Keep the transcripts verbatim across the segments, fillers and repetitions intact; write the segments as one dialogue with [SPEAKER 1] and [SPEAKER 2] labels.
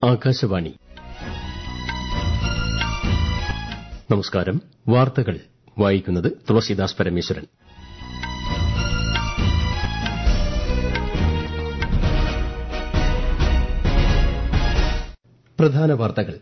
[SPEAKER 1] ആകാശവാണി. നമസ്കാരം. വാർത്തകൾ വായിക്കുന്നത് തുളസീദാസ് പരമേശ്വരൻ. പ്രധാന വാർത്തകൾ.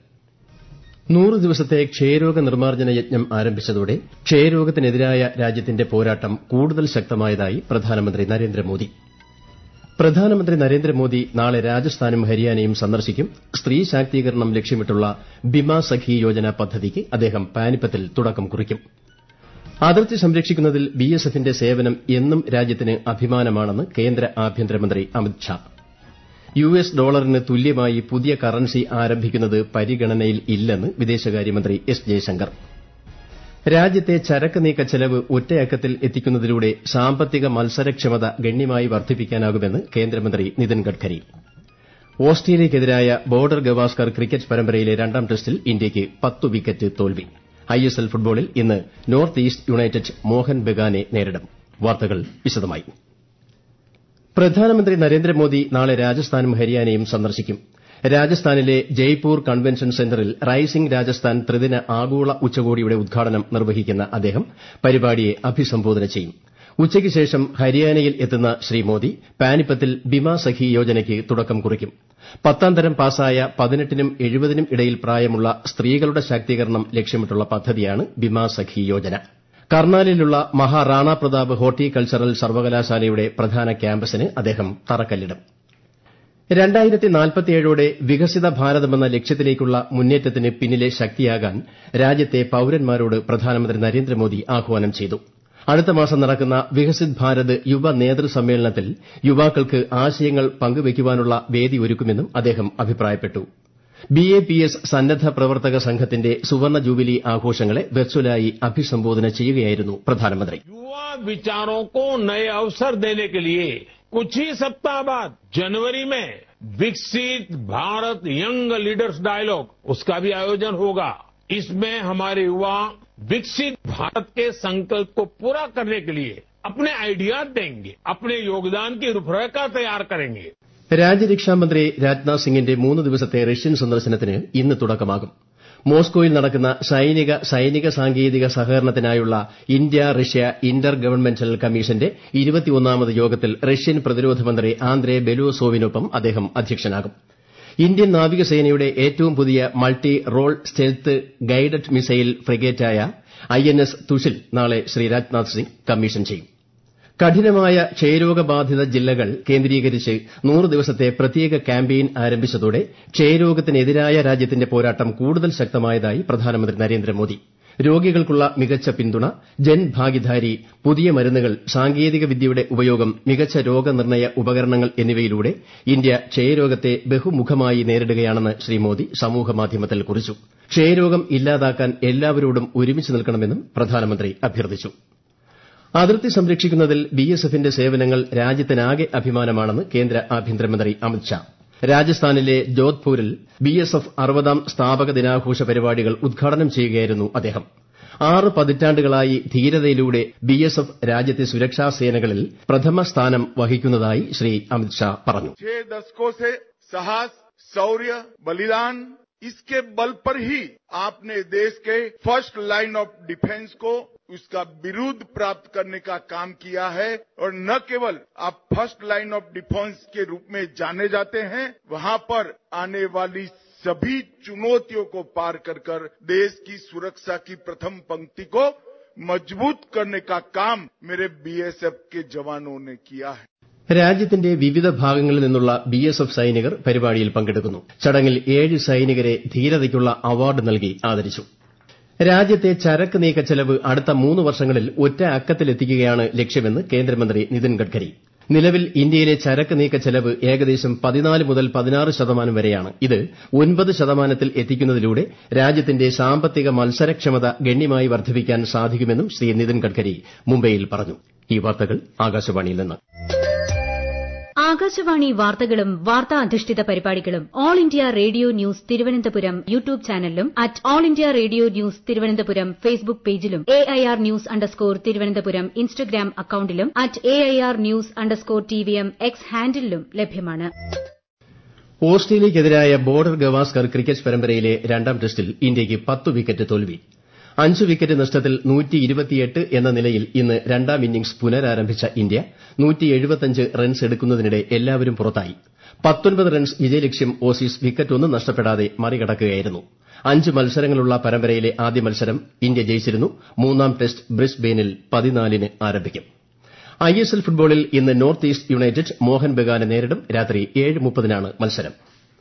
[SPEAKER 1] നൂറ് ദിവസത്തെ ക്ഷയരോഗ നിർമ്മാർജ്ജന യജ്ഞം ആരംഭിച്ചതോടെ ക്ഷയരോഗത്തിനെതിരായ രാജ്യത്തിന്റെ പോരാട്ടം കൂടുതൽ ശക്തമായതായി പ്രധാനമന്ത്രി നരേന്ദ്രമോദി. പ്രധാനമന്ത്രി നരേന്ദ്രമോദി നാളെ രാജസ്ഥാനും ഹരിയാനയും സന്ദർശിക്കും. സ്ത്രീ ശാക്തീകരണം ലക്ഷ്യമിട്ടുള്ള ബിമാ സഖി യോജന പദ്ധതിക്ക് അദ്ദേഹം പാനിപ്പത്തിൽ തുടക്കം കുറിക്കും. അതിർത്തി സംരക്ഷിക്കുന്നതിൽ ബിഎസ്എഫിന്റെ സേവനം എന്നും രാജ്യത്തിന് അഭിമാനമാണെന്ന് കേന്ദ്ര ആഭ്യന്തരമന്ത്രി അമിത് ഷാ. യുഎസ് ഡോളറിന് തുല്യമായി പുതിയ കറൻസി ആരംഭിക്കുന്നത് പരിഗണനയിൽ ഇല്ലെന്ന് വിദേശകാര്യമന്ത്രി എസ് ജയശങ്കർ. രാജ്യത്തെ ചരക്ക് നീക്ക ചെലവ് ഒറ്റയക്കത്തിൽ എത്തിക്കുന്നതിലൂടെ സാമ്പത്തിക മത്സരക്ഷമത ഗണ്യമായി വർദ്ധിപ്പിക്കാനാകുമെന്ന് കേന്ദ്രമന്ത്രി നിതിൻ ഗഡ്കരി. ഓസ്ട്രേലിയയ്ക്കെതിരായ ബോർഡർ ഗവാസ്കർ ക്രിക്കറ്റ് പരമ്പരയിലെ രണ്ടാം ടെസ്റ്റിൽ ഇന്ത്യയ്ക്ക് പത്ത് വിക്കറ്റ് തോൽവി. ഐഎസ്എൽ ഫുട്ബോളിൽ ഇന്ന് നോർത്ത് ഈസ്റ്റ് യുണൈറ്റഡ് മോഹൻ ബഗാനെ നേരിടും. വാർത്തകൾ വിശദമായി. പ്രധാനമന്ത്രി നരേന്ദ്രമോദി നാളെ രാജസ്ഥാനും ഹരിയാനയും സന്ദർശിക്കും. രാജസ്ഥാനിലെ ജയ്പൂർ കൺവെൻഷൻ സെന്ററിൽ റൈസിംഗ് രാജസ്ഥാൻ ത്രിദിന ആഗോള ഉച്ചകോടിയുടെ ഉദ്ഘാടനം നിർവഹിക്കുന്ന അദ്ദേഹം പരിപാടിയെ അഭിസംബോധന ചെയ്യും. ഉച്ചയ്ക്ക് ശേഷം ഹരിയാനയിൽ എത്തുന്ന ശ്രീ മോദി പാനിപ്പത്തിൽ ബിമാ സഖി യോജനയ്ക്ക് തുടക്കം കുറിക്കും. പത്താം തരം പാസായ പതിനെട്ടിനും എഴുപതിനും ഇടയിൽ പ്രായമുള്ള സ്ത്രീകളുടെ ശാക്തീകരണം ലക്ഷ്യമിട്ടുള്ള പദ്ധതിയാണ് ബിമാ സഖി യോജന. കർണാലിലുള്ള മഹാറാണാ പ്രതാപ് ഹോർട്ടികൾച്ചറൽ സർവകലാശാലയുടെ പ്രധാന ക്യാമ്പസിന് അദ്ദേഹം തറക്കല്ലിടും. രണ്ടായിരത്തി നാൽപ്പത്തിയേഴോടെ വികസിത ഭാരതമെന്ന ലക്ഷ്യത്തിലേക്കുള്ള മുന്നേറ്റത്തിന് പിന്നിലെ ശക്തിയാകാൻ രാജ്യത്തെ പൌരന്മാരോട് പ്രധാനമന്ത്രി നരേന്ദ്രമോദി ആഹ്വാനം ചെയ്തു. അടുത്ത മാസം നടക്കുന്ന വികസിത് ഭാരത് യുവ നേതൃ സമ്മേളനത്തിൽ യുവാക്കൾക്ക് ആശയങ്ങൾ പങ്കുവയ്ക്കാനുള്ള വേദി ഒരുക്കുമെന്നും അദ്ദേഹം അഭിപ്രായപ്പെട്ടു. ബി എ പി എസ് സന്നദ്ധ പ്രവർത്തക സംഘത്തിന്റെ സുവർണ ജൂബിലി ആഘോഷങ്ങളെ വെർച്വലായി അഭിസംബോധന ചെയ്യുകയായിരുന്നു പ്രധാനമന്ത്രി.
[SPEAKER 2] युवा विचारों को नए अवसर देने के लिए कुछ ही सप्ताह बाद जनवरी में विकसित भारत यंग लीडर्स डायलॉग उसका भी आयोजन होगा. इसमें हमारे युवा विकसित भारत के संकल्प को पूरा करने के लिए अपने आइडियाज देंगे, अपने योगदान की रूपरेखा तैयार करेंगे.
[SPEAKER 1] രാജ്യരക്ഷാമന്ത്രി രാജ്നാഥ് സിംഗിന്റെ മൂന്ന് ദിവസത്തെ റഷ്യൻ സന്ദർശനത്തിന് ഇന്ന് തുടക്കമാകും. മോസ്കോയിൽ നടക്കുന്ന സൈനിക സൈനിക സാങ്കേതിക സഹകരണത്തിനായുള്ള ഇന്ത്യ റഷ്യ ഇന്റർ ഗവൺമെന്റൽ കമ്മീഷന്റെ ഇരുപത്തിയൊന്നാമത് യോഗത്തിൽ റഷ്യൻ പ്രതിരോധ മന്ത്രി ആന്ദ്രേ ബെലോസോവിനൊപ്പം അദ്ദേഹം അധ്യക്ഷനാകും. ഇന്ത്യൻ നാവികസേനയുടെ ഏറ്റവും പുതിയ multi role stealth guided missile ഫ്രിഗേറ്റായ ഐഎൻഎസ് തുഷിൽ നാളെ ശ്രീ രാജ്നാഥ് സിംഗ് കമ്മീഷൻ ചെയ്യും. കഠിനമായ ക്ഷയരോഗബാധിത ജില്ലകൾ കേന്ദ്രീകരിച്ച് നൂറ് ദിവസത്തെ പ്രത്യേക ക്യാമ്പയിൻ ആരംഭിച്ചതോടെ ക്ഷയരോഗത്തിനെതിരായ രാജ്യത്തിന്റെ പോരാട്ടം കൂടുതൽ ശക്തമായതായി പ്രധാനമന്ത്രി നരേന്ദ്രമോദി. രോഗികൾക്കുള്ള മികച്ച പിന്തുണ, ജൻഭാഗിദാരി, പുതിയ മരുന്നുകൾ, സാങ്കേതിക വിദ്യയുടെ ഉപയോഗം, മികച്ച രോഗനിർണയ ഉപകരണങ്ങൾ എന്നിവയിലൂടെ ഇന്ത്യ ക്ഷയരോഗത്തെ ബഹുമുഖമായി നേരിടുകയാണെന്ന് ശ്രീ മോദി സമൂഹമാധ്യമത്തിൽ കുറിച്ചു. ക്ഷയരോഗം ഇല്ലാതാക്കാൻ എല്ലാവരോടും ഒരുമിച്ച് നിൽക്കണമെന്നും പ്രധാനമന്ത്രി അഭ്യർത്ഥിച്ചു. അതിർത്തി സംരക്ഷിക്കുന്നതിൽ ബിഎസ്എഫിന്റെ സേവനങ്ങൾ രാജ്യത്തിനാകെ അഭിമാനമാണെന്ന് കേന്ദ്ര ആഭ്യന്തരമന്ത്രി അമിത് ഷാ. രാജസ്ഥാനിലെ ജോധ്പൂരിൽ ബിഎസ്എഫ് അറുപതാം സ്ഥാപക ദിനാഘോഷ പരിപാടികൾ ഉദ്ഘാടനം ചെയ്യുകയായിരുന്നു അദ്ദേഹം. ആറ് പതിറ്റാണ്ടുകളായി ധീരതയിലൂടെ ബിഎസ്എഫ് രാജ്യത്തെ സുരക്ഷാ സേനകളിൽ പ്രഥമ സ്ഥാനം വഹിക്കുന്നതായി ശ്രീ അമിത് ഷാ പറഞ്ഞു.
[SPEAKER 3] इसके बल पर ही आपने देश के फर्स्ट लाइन ऑफ डिफेंस को उसका विरुद्ध प्राप्त करने का काम किया है और न केवल आप फर्स्ट लाइन ऑफ डिफेंस के रूप में जाने जाते हैं, वहां पर आने वाली सभी चुनौतियों को पार कर कर देश की सुरक्षा की प्रथम पंक्ति को मजबूत करने का काम मेरे बीएसएफ के जवानों ने किया है.
[SPEAKER 1] രാജ്യത്തിന്റെ വിവിധ ഭാഗങ്ങളിൽ നിന്നുള്ള ബിഎസ്എഫ് സൈനികർ പരിപാടിയിൽ പങ്കെടുക്കുന്നു. ചടങ്ങിൽ ഏഴ് സൈനികരെ ധീരതയ്ക്കുള്ള അവാർഡ് നൽകി ആദരിച്ചു. രാജ്യത്തെ ചരക്ക് നീക്ക ചെലവ് അടുത്ത മൂന്ന് വർഷങ്ങളിൽ ഒറ്റ അക്കത്തിലെത്തിക്കുകയാണ് ലക്ഷ്യമെന്ന് കേന്ദ്രമന്ത്രി നിതിൻ ഗഡ്കരി. നിലവിൽ ഇന്ത്യയിലെ ചരക്ക് നീക്ക ചെലവ് ഏകദേശം പതിനാല് മുതൽ പതിനാറ് ശതമാനം വരെയാണ്. ഇത് ഒൻപത് ശതമാനത്തിൽ എത്തിക്കുന്നതിലൂടെ രാജ്യത്തിന്റെ സാമ്പത്തിക മത്സരക്ഷമത ഗണ്യമായി വർദ്ധിപ്പിക്കാൻ സാധിക്കുമെന്നും ശ്രീ നിതിൻ ഗഡ്കരി മുംബൈയിൽ പറഞ്ഞു. ഈ വാർത്തകൾ ആകാശവാണിയിൽ നിന്ന്.
[SPEAKER 4] ആകാശവാണി വാർത്തകളും വാർത്താ അധിഷ്ഠിത പരിപാടികളും All India Radio News Thiruvananthapuram YouTube ചാനലിലും at All India Radio News Thiruvananthapuram Facebook പേജിലും A I R news underscore Thiruvananthapuram Instagram അക്കൌണ്ടിലും at A I R news underscore T V M X ഹാൻഡിലും ലഭ്യമാണ്.
[SPEAKER 1] ഓസ്ട്രേലിയയ്ക്കെതിരായ ബോർഡർ ഗവാസ്കർ ക്രിക്കറ്റ് പരമ്പരയിലെ രണ്ടാം ടെസ്റ്റിൽ ഇന്ത്യയ്ക്ക് പത്ത് വിക്കറ്റ് തോൽവി അഞ്ച് വിക്കറ്റ് നഷ്ടത്തിൽ എന്ന നിലയിൽ ഇന്ന് രണ്ടാം ഇന്നിംഗ്സ് പുനരാരംഭിച്ച ഇന്ത്യ റൺസ് എടുക്കുന്നതിനിടെ എല്ലാവരും പുറത്തായി പത്തൊൻപത് റൺസ് വിജയലക്ഷ്യം ഓസീസ് വിക്കറ്റൊന്നും നഷ്ടപ്പെടാതെ മറികടക്കുകയായിരുന്നു അഞ്ച് മത്സരങ്ങളുള്ള പരമ്പരയിലെ ആദ്യ മത്സരം ഇന്ത്യ ജയിച്ചിരുന്നു മൂന്നാം ടെസ്റ്റ് ബ്രിസ്ബെയിനിൽ പതിനാലിന് ആരംഭിക്കും ഐ എസ് എൽ ഫുട്ബോളിൽ ഇന്ന് നോർത്ത് ഈസ്റ്റ് യുണൈറ്റഡ് മോഹൻ ബഗാനെ നേരിടും രാത്രി ഏഴ് മുപ്പതിനാണ് മത്സരം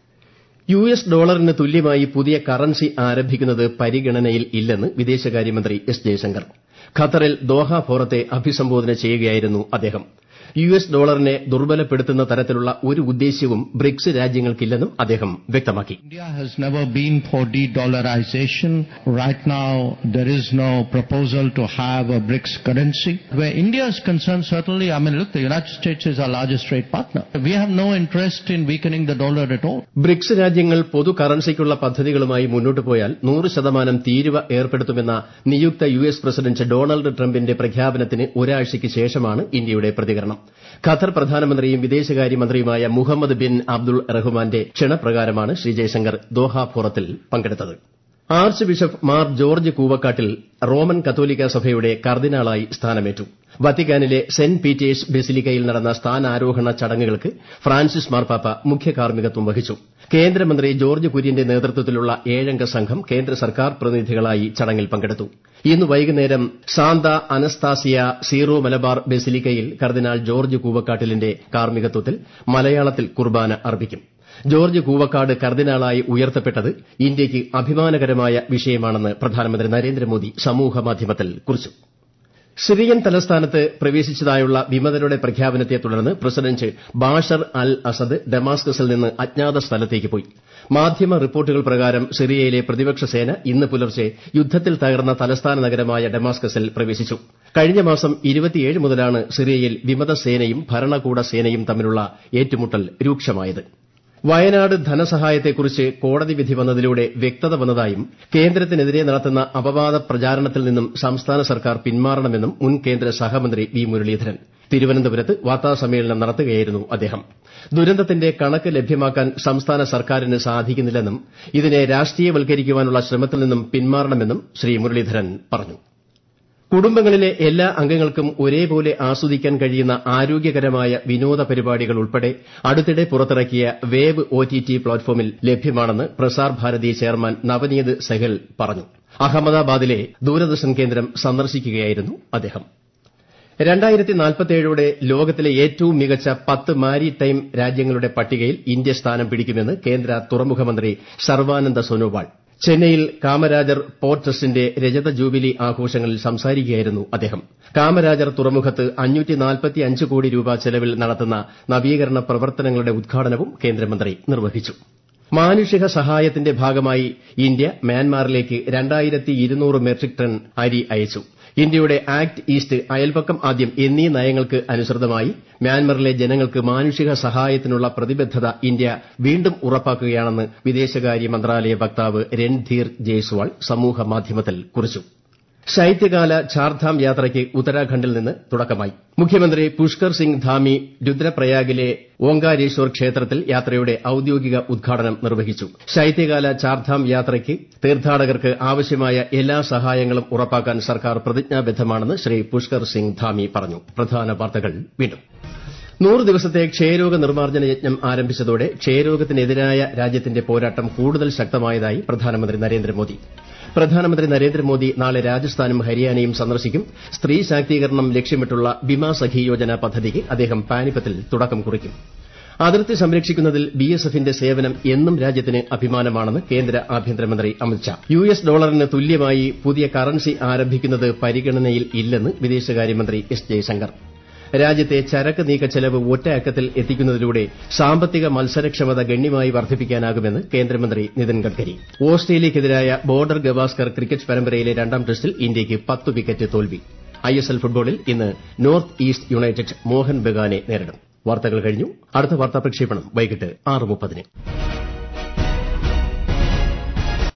[SPEAKER 1] യു എസ് ഡോളറിന് തുല്യമായി പുതിയ കറൻസി ആരംഭിക്കുന്നത് പരിഗണനയിൽ ഇല്ലെന്ന് വിദേശകാര്യമന്ത്രി എസ് ജയശങ്കർ ഖത്തറിൽ ദോഹ ഫോറത്തെ അഭിസംബോധന ചെയ്യുകയായിരുന്നു അദ്ദേഹം യു എസ് ഡോളറിനെ ദുർബലപ്പെടുത്തുന്ന തരത്തിലുള്ള ഒരു ഉദ്ദേശ്യവും ബ്രിക്സ് രാജ്യങ്ങൾക്കില്ലെന്നും അദ്ദേഹം വ്യക്തമാക്കി
[SPEAKER 5] India has never been for de-dollarization. Right now, there is no proposal to have a BRICS currency. Where India is concerned, certainly, I mean, look, the United States is our largest trade partner. We have no interest in weakening the dollar at all.
[SPEAKER 1] BRICS രാജ്യങ്ങൾ പൊതു കറൻസിക്കുള്ള പദ്ധതികളുമായി മുന്നോട്ട് പോയാൽ നൂറ് ശതമാനം തീരുവ ഏർപ്പെടുത്തുമെന്ന നിയുക്ത U S president Donald ട്രംപിന്റെ പ്രഖ്യാപനത്തിന് ഒരാഴ്ചയ്ക്ക് ശേഷമാണ് ഇന്ത്യയുടെ പ്രതികരണം ഖത്തർ പ്രധാനമന്ത്രിയും വിദേശകാര്യമന്ത്രിയുമായ മുഹമ്മദ് ബിൻ അബ്ദുൾ റഹ്മാന്റെ ക്ഷണപ്രകാരമാണ് ശ്രീ ജയശങ്കർ ദോഹ ഫോറത്തിൽ പങ്കെടുത്തത് ആർച്ച് ബിഷപ്പ് മാർ ജോർജ് കൂവക്കാട്ടിൽ റോമൻ കത്തോലിക്ക സഭയുടെ കർദിനാളായി സ്ഥാനമേറ്റു വത്തിക്കാനിലെ സെന്റ് പീറ്റേഴ്സ് ബെസിലിക്കയിൽ നടന്ന സ്ഥാനാരോഹണ ചടങ്ങുകൾക്ക് ഫ്രാൻസിസ് മാർപ്പാപ്പ മുഖ്യ കാർമ്മികത്വം വഹിച്ചു കേന്ദ്രമന്ത്രി ജോർജ് കുര്യന്റെ നേതൃത്വത്തിലുള്ള ഏഴംഗ സംഘം കേന്ദ്ര സർക്കാർ പ്രതിനിധികളായി ചടങ്ങിൽ പങ്കെടുത്തു ഇന്ന് വൈകുന്നേരം സാന്ത അനസ്താസിയ സീറോ മലബാർ ബെസിലിക്കയിൽ കർദിനാൾ ജോർജ് കൂവക്കാട്ടിലിന്റെ കാർമ്മികത്വത്തിൽ മലയാളത്തിൽ കുർബാന അർപ്പിക്കും ജോർജ് കൂവക്കാട് കർദിനാളായി ഉയർത്തപ്പെട്ടത് ഇന്ത്യയ്ക്ക് അഭിമാനകരമായ വിഷയമാണെന്ന് പ്രധാനമന്ത്രി നരേന്ദ്രമോദി സമൂഹമാധ്യമത്തിൽ കുറിച്ചു സിറിയൻ തലസ്ഥാനത്ത് പ്രവേശിച്ചതായുള്ള വിമതരുടെ പ്രഖ്യാപനത്തെ തുടർന്ന് പ്രസിഡന്റ് ബാഷർ അൽ അസദ് ഡമാസ്കസിൽ നിന്ന് അജ്ഞാത സ്ഥലത്തേക്ക് പോയി മാധ്യമ റിപ്പോർട്ടുകൾ പ്രകാരം സിറിയയിലെ പ്രതിപക്ഷ സേന ഇന്ന് പുലർച്ചെ യുദ്ധത്തിൽ തകർന്ന തലസ്ഥാന നഗരമായ ഡമാസ്കസിൽ പ്രവേശിച്ചു കഴിഞ്ഞ മാസം ഇരുപത്തിയേഴ് മുതലാണ് സിറിയയിൽ വിമത സേനയും ഭരണകൂട സേനയും തമ്മിലുള്ള ഏറ്റുമുട്ടൽ രൂക്ഷമായത് വയനാട് ധനസഹായത്തെക്കുറിച്ച് കോടതി വിധി വന്നതിലൂടെ വ്യക്തത വന്നതായും കേന്ദ്രത്തിനെതിരെ നടത്തുന്ന അപവാദ പ്രചാരണത്തിൽ നിന്നും സംസ്ഥാന സർക്കാർ പിന്മാറണമെന്നും മുൻ കേന്ദ്ര സഹമന്ത്രി വി മുരളീധരൻ തിരുവനന്തപുരത്ത് വാർത്താസമ്മേളനം നടത്തുകയായിരുന്നു അദ്ദേഹം ദുരന്തത്തിന്റെ കണക്ക് ലഭ്യമാക്കാൻ സംസ്ഥാന സർക്കാരിന് സാധിക്കുന്നില്ലെന്നും ഇതിനെ രാഷ്ട്രീയവൽക്കരിക്കാനുള്ള ശ്രമത്തിൽ നിന്നും പിന്മാറണമെന്നും ശ്രീ മുരളീധരൻ പറഞ്ഞു കുടുംബങ്ങളിലെ എല്ലാ അംഗങ്ങൾക്കും ഒരേപോലെ ആസ്വദിക്കാൻ കഴിയുന്ന ആരോഗ്യകരമായ വിനോദ പരിപാടികൾ ഉൾപ്പെടെ അടുത്തിടെ പുറത്തിറക്കിയ വേവ് ഒടിടി പ്ലാറ്റ്ഫോമിൽ ലഭ്യമാണെന്ന് പ്രസാർ ഭാരതി ചെയർമാൻ നവനീത് സെഹൽ പറഞ്ഞു അഹമ്മദാബാദിലെ ദൂരദർശൻ കേന്ദ്രം സന്ദർശിക്കുകയായിരുന്നു അദ്ദേഹം രണ്ടായിരത്തി നാൽപ്പത്തിയേഴോടെ ലോകത്തിലെ ഏറ്റവും മികച്ച പത്ത് മാരിടൈം രാജ്യങ്ങളുടെ പട്ടികയിൽ ഇന്ത്യ സ്ഥാനം പിടിക്കുമെന്ന് കേന്ദ്ര തുറമുഖ മന്ത്രി സർവാനന്ദ സോനോവാൾ ചെന്നൈയിൽ കാമരാജർ പോർട്ട് ട്രസ്റ്റിന്റെ രജത ജൂബിലി ആഘോഷങ്ങളിൽ സംസാരിക്കുകയായിരുന്നു അദ്ദേഹം കാമരാജർ തുറമുഖത്ത് അഞ്ഞൂറ്റി നാൽപ്പത്തിയഞ്ച് കോടി രൂപ ചെലവിൽ നടത്തുന്ന നവീകരണ പ്രവർത്തനങ്ങളുടെ ഉദ്ഘാടനവും കേന്ദ്രമന്ത്രി നിർവഹിച്ചു മാനുഷിക സഹായത്തിന്റെ ഭാഗമായി ഇന്ത്യ മ്യാൻമാറിലേക്ക് രണ്ടായിരത്തി ഇരുന്നൂറ് മെട്രിക് ടൺ അരി അയച്ചു ഇന്ത്യയുടെ ആക്ട് ഈസ്റ്റ് അയൽപക്കം ആദ്യം എന്നീ നയങ്ങൾക്ക് അനുസൃതമായി മ്യാൻമറിലെ ജനങ്ങൾക്ക് മാനുഷിക സഹായത്തിനുള്ള പ്രതിബദ്ധത ഇന്ത്യ വീണ്ടും ഉറപ്പാക്കുകയാണെന്ന് വിദേശകാര്യ മന്ത്രാലയ വക്താവ് രൺധീർ ജയ്സ്വാൾ സമൂഹമാധ്യമത്തിൽ കുറിച്ചു ശൈത്യകാല ചാർധാം യാത്രയ്ക്ക് ഉത്തരാഖണ്ഡിൽ നിന്ന് തുടക്കമായി മുഖ്യമന്ത്രി പുഷ്കർ സിംഗ് ധാമി രുദ്രപ്രയാഗിലെ ഓങ്കാരേശ്വർ ക്ഷേത്രത്തിൽ യാത്രയുടെ ഔദ്യോഗിക ഉദ്ഘാടനം നിർവഹിച്ചു ശൈത്യകാല ചാർധാം യാത്രയ്ക്ക് തീർത്ഥാടകർക്ക് ആവശ്യമായ എല്ലാ സഹായങ്ങളും ഉറപ്പാക്കാൻ സർക്കാർ പ്രതിജ്ഞാബദ്ധമാണെന്ന് ശ്രീ പുഷ്കർ സിംഗ് ധാമി പറഞ്ഞു പ്രധാന വാർത്തകൾ വീണ്ടും നൂറ് ദിവസത്തെ ക്ഷയരോഗ നിർമ്മാർജ്ജന യജ്ഞം ആരംഭിച്ചതോടെ ക്ഷയരോഗത്തിനെതിരായ രാജ്യത്തിന്റെ പോരാട്ടം കൂടുതൽ ശക്തമായതായി പ്രധാനമന്ത്രി നരേന്ദ്രമോദി പ്രധാനമന്ത്രി നരേന്ദ്രമോദി നാളെ രാജസ്ഥാനും ഹരിയാനയും സന്ദർശിക്കും സ്ത്രീ ശാക്തീകരണം ലക്ഷ്യമിട്ടുള്ള ബിമാ സഖി യോജന പദ്ധതിക്ക് അദ്ദേഹം പാനിപ്പത്തിൽ തുടക്കം കുറിക്കും അതിർത്തി സംരക്ഷിക്കുന്നതിൽ ബിഎസ്എഫിന്റെ സേവനം എന്നും രാജ്യത്തിന് അഭിമാനമാണെന്ന് കേന്ദ്ര ആഭ്യന്തരമന്ത്രി അമിത്ഷാ യു എസ് ഡോളറിന് തുല്യമായി പുതിയ കറൻസി ആരംഭിക്കുന്നത് പരിഗണനയിൽ ഇല്ലെന്ന് വിദേശകാര്യമന്ത്രി എസ് ജയശങ്കർ രാജ്യത്തെ ചരക്ക് നീക്ക ചെലവ് ഒറ്റ അക്കത്തിൽ എത്തിക്കുന്നതിലൂടെ സാമ്പത്തിക മത്സരക്ഷമത ഗണ്യമായി വർദ്ധിപ്പിക്കാനാകുമെന്ന് കേന്ദ്രമന്ത്രി നിതിൻ ഗഡ്കരി ഓസ്ട്രേലിയയ്ക്കെതിരായ ബോർഡർ ഗവാസ്കർ ക്രിക്കറ്റ് പരമ്പരയിലെ രണ്ടാം ടെസ്റ്റിൽ ഇന്ത്യയ്ക്ക് പത്ത് വിക്കറ്റ് തോൽവി ഐഎസ്എൽ ഫുട്ബോളിൽ ഇന്ന് നോർത്ത് ഈസ്റ്റ് യുണൈറ്റഡ് മോഹൻ ബഗാനെ നേരിടും വാർത്തകൾ കഴിഞ്ഞു അടുത്ത വാർത്താ പ്രക്ഷേപണം വൈകിട്ട് ആറ് മുപ്പതിന്